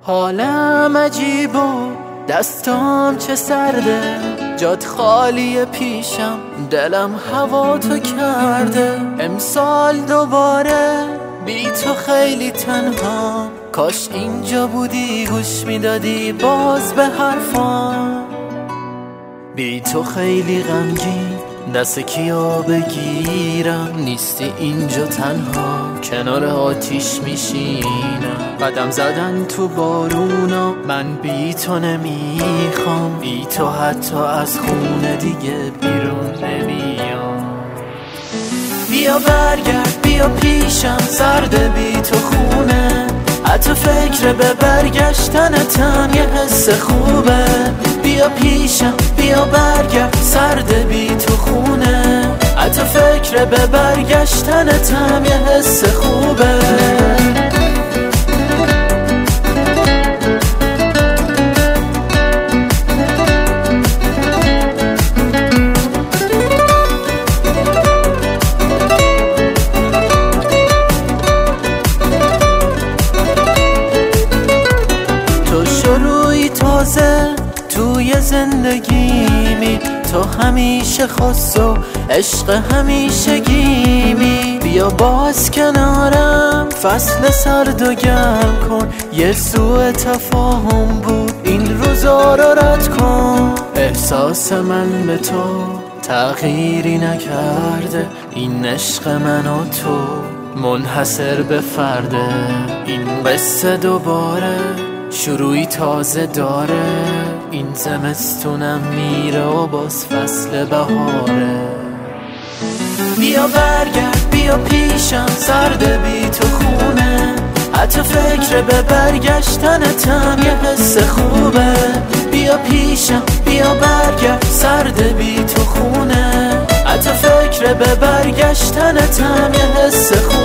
حالم عجیب و دستام چه سرده، جات خالی پیشم، دلم هوا تو کرده. امسال دوباره بی تو خیلی تنها، کاش اینجا بودی گوش میدادی باز به حرفام. بی تو خیلی غمگین، دست کیا بگیرم، نیستی اینجا تنها کنار آتیش میشینم. قدم زدن تو بارونا، من بی تو نمیخوام، بی تو حتی از خونه دیگه بیرون نمیام. بیا برگرد بیا پیشم، سرده بی تو خونه، حتی فکر به برگشتنتم یه حس خوبه. بیا پیشم بیا برگرد، سرده بی تو خونه، حتی فکر به برگشتنتم یه حس خوبه. شروعی تازه توی زندگیمی، تو همیشه خاص و عشق همیشگیمی. بیا باز کنارم فصل سرد و گرم کن، یه سوء تفاهم بود این روزا رو رد کن. احساس من به تو تغییری نکرده، این عشق من و تو منحصر به فرده. این قصه دوباره شروعی تازه داره، این زمستونم میره و باز فصل بهاره. بیا برگرد بیا پیشم، سرده بی تو خونه، حتی فکر به برگشتنتم یه حس خوبه. بیا پیشم بیا برگرد، سرده بی تو خونه، حتی فکر به برگشتنتم یه حس خوبه.